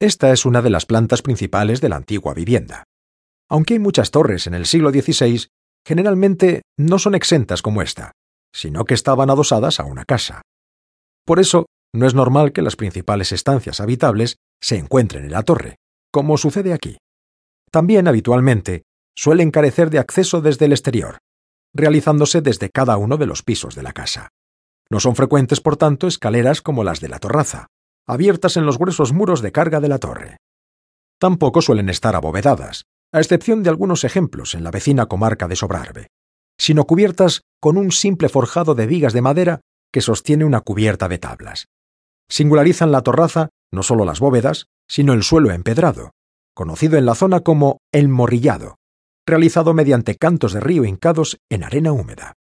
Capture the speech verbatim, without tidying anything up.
Esta es una de las plantas principales de la antigua vivienda. Aunque hay muchas torres en el siglo dieciséis, generalmente no son exentas como esta, sino que estaban adosadas a una casa. Por eso, no es normal que las principales estancias habitables se encuentren en la torre, como sucede aquí. También, habitualmente, suelen carecer de acceso desde el exterior, realizándose desde cada uno de los pisos de la casa. No son frecuentes, por tanto, escaleras como las de la torraza, abiertas en los gruesos muros de carga de la torre. Tampoco suelen estar abovedadas, a excepción de algunos ejemplos en la vecina comarca de Sobrarbe, sino cubiertas con un simple forjado de vigas de madera que sostiene una cubierta de tablas. Singularizan la torraza no solo las bóvedas, sino el suelo empedrado, conocido en la zona como el morrillado, realizado mediante cantos de río hincados en arena húmeda.